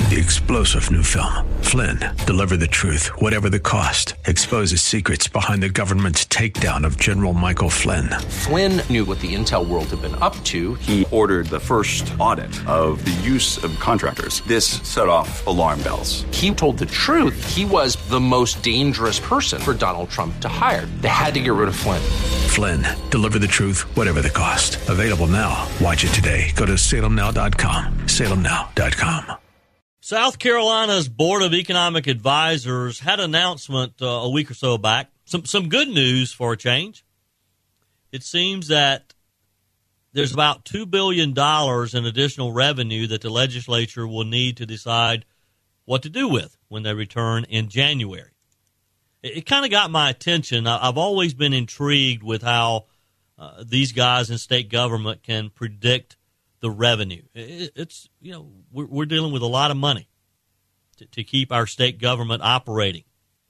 The explosive new film, Flynn, deliver the truth, whatever the cost, exposes secrets behind the government's takedown of General Michael Flynn. Flynn knew what the intel world had been up to. He ordered the first audit of the use of contractors. This set off alarm bells. He told the truth. He was the most dangerous person for Donald Trump to hire. They had to get rid of Flynn. Flynn, deliver the truth, whatever the cost. Available now. Watch it today. Go to salemnow.com. salemnow.com. South Carolina's Board of Economic Advisors had an announcement a week or so back. Some good news for a change. It seems that there's about $2 billion in additional revenue that the legislature will need to decide what to do with when they return in January. It kind of got my attention. I've always been intrigued with how these guys in state government can predict the revenue. It's, you know, we're dealing with a lot of money to keep our state government operating.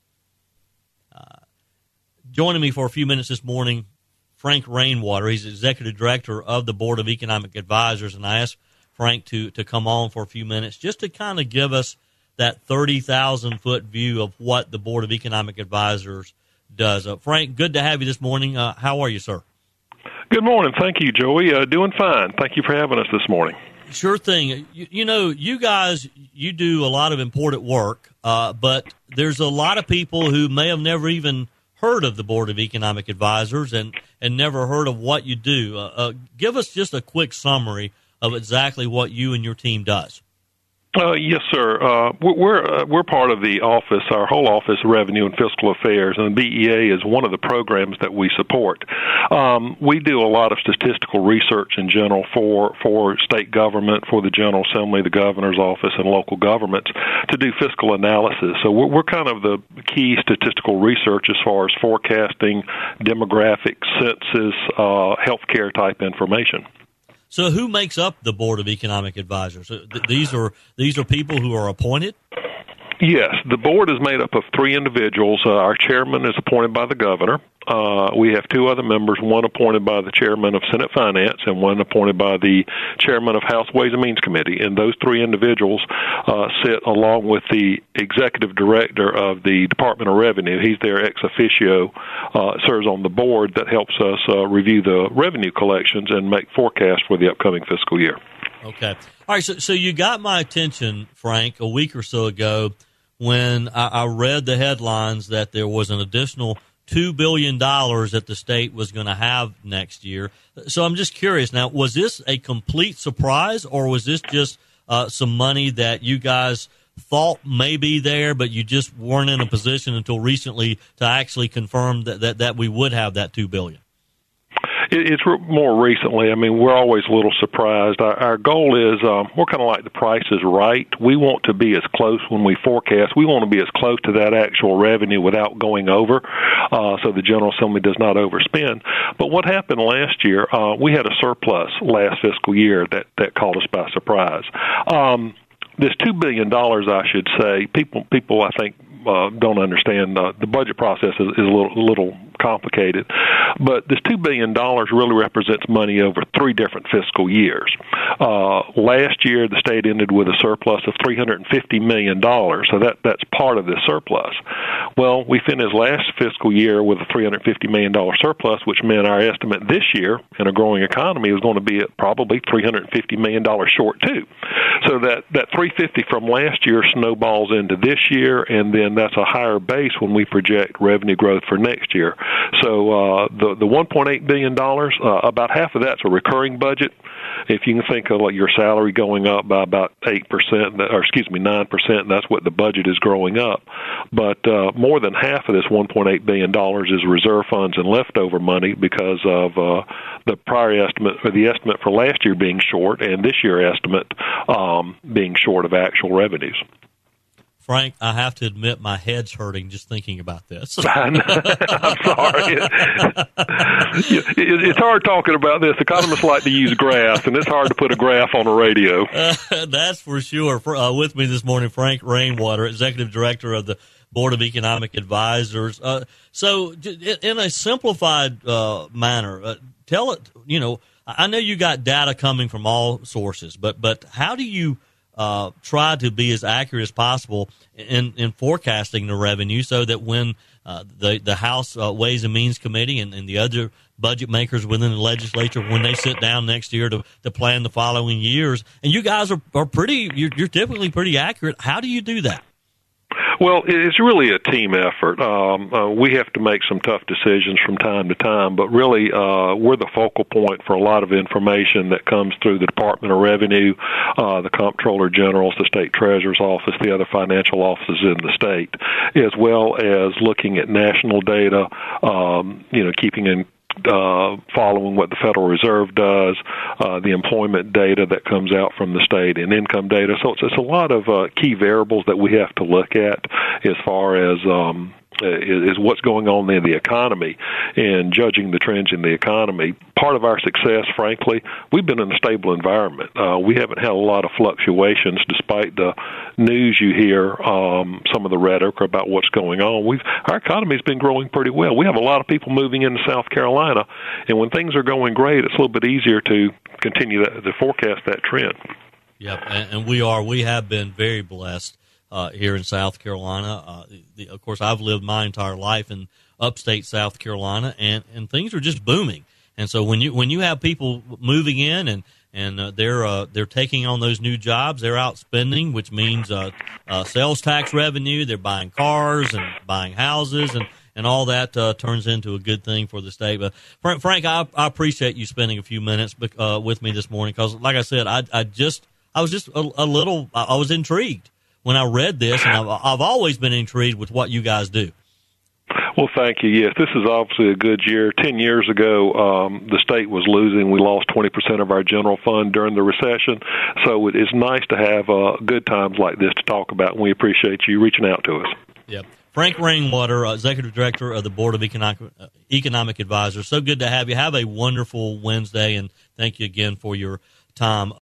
Joining me for a few minutes this morning, Frank Rainwater. He's executive director of the Board of Economic Advisors, and I asked Frank to come on for a few minutes just to kind of give us that 30,000-foot view of what the Board of Economic Advisors does. Frank, good to have you this morning. How are you, sir? Good morning. Thank you, Joey. Doing fine. Thank you for having us this morning. Sure thing. You know, you guys, you do a lot of important work, but there's a lot of people who may have never even heard of the Board of Economic Advisors and never heard of what you do. Give us just a quick summary of exactly what you and your team does. Yes, sir. We're part of the office, our whole office, Revenue and Fiscal Affairs, and the BEA is one of the programs that we support. We do a lot of statistical research in general for state government, for the General Assembly, the governor's office, and local governments to do fiscal analysis. So we're kind of the key statistical research as far as forecasting, demographics, census, healthcare type information. So who makes up the Board of Economic Advisors? These are people who are appointed? Yes, the board is made up of three individuals. Our chairman is appointed by the governor. We have two other members, one appointed by the chairman of Senate Finance and one appointed by the chairman of House Ways and Means Committee. And those three individuals sit along with the executive director of the Department of Revenue. He's their ex officio, serves on the board that helps us review the revenue collections and make forecasts for the upcoming fiscal year. Okay. All right, so you got my attention, Frank, a week or so ago when I read the headlines that there was an additional $2 billion that the state was going to have next year. So I'm just curious now, was this a complete surprise or was this just some money that you guys thought may be there, but you just weren't in a position until recently to actually confirm that we would have that $2 billion? It's more recently. I mean, we're always a little surprised. Our goal is we're kind of like the Price is Right. We want to be as close when we forecast. We want to be as close to that actual revenue without going over, so the General Assembly does not overspend. But what happened last year, we had a surplus last fiscal year that caught us by surprise. This $2 billion, I should say, people I think, don't understand. The budget process is a little complicated, but this $2 billion really represents money over three different fiscal years. Last year, the state ended with a surplus of $350 million, so that's part of the surplus. Well, we finished last fiscal year with a $350 million surplus, which meant our estimate this year in a growing economy is going to be at probably $350 million short too. So that $350 from last year snowballs into this year, and then that's a higher base when we project revenue growth for next year. So the $1.8 billion, about half of that's a recurring budget. If you can think of like your salary going up by about 8%, or 9%, that's what the budget is growing up. But more than half of this $1.8 billion is reserve funds and leftover money because of the prior estimate, or the estimate for last year being short, and this year estimate being short of actual revenues. Frank, I have to admit my head's hurting just thinking about this. I'm sorry. It's hard talking about this. Economists like to use graphs, and it's hard to put a graph on a radio. That's for sure. With me this morning, Frank Rainwater, Executive Director of the Board of Economic Advisors. So in a simplified manner, tell it, I know you got data coming from all sources, but how do you try to be as accurate as possible in forecasting the revenue, so that when the House Ways and Means Committee and the other budget makers within the legislature, when they sit down next year to plan the following years, and you guys are pretty, you're typically pretty accurate. How do you do that? Well, it's really a team effort. We have to make some tough decisions from time to time, but really we're the focal point for a lot of information that comes through the Department of Revenue, the Comptroller General's, the State Treasurer's Office, the other financial offices in the state, as well as looking at national data, keeping in following what the Federal Reserve does, the employment data that comes out from the state, and income data. So it's a lot of key variables that we have to look at as far as is what's going on in the economy and judging the trends in the economy. Part of our success, frankly, we've been in a stable environment. We haven't had a lot of fluctuations despite the news you hear, some of the rhetoric about what's going on. Our economy's been growing pretty well. We have a lot of people moving into South Carolina, and when things are going great, it's a little bit easier to continue to forecast that trend. Yep, and we have been very blessed here in South Carolina. Of course, I've lived my entire life in upstate South Carolina, and things are just booming. And so when you have people moving in and they're taking on those new jobs, they're out spending, which means sales tax revenue. They're buying cars and buying houses, and all that turns into a good thing for the state. But Frank, I appreciate you spending a few minutes with me this morning, because, like I said, I was intrigued when I read this, and I've always been intrigued with what you guys do. Well, thank you. Yes, this is obviously a good year. 10 years ago, the state was losing. We lost 20% of our general fund during the recession. So it is nice to have good times like this to talk about, and we appreciate you reaching out to us. Yep. Frank Rainwater, Executive Director of the Board of Economic Advisors. So good to have you. Have a wonderful Wednesday, and thank you again for your time.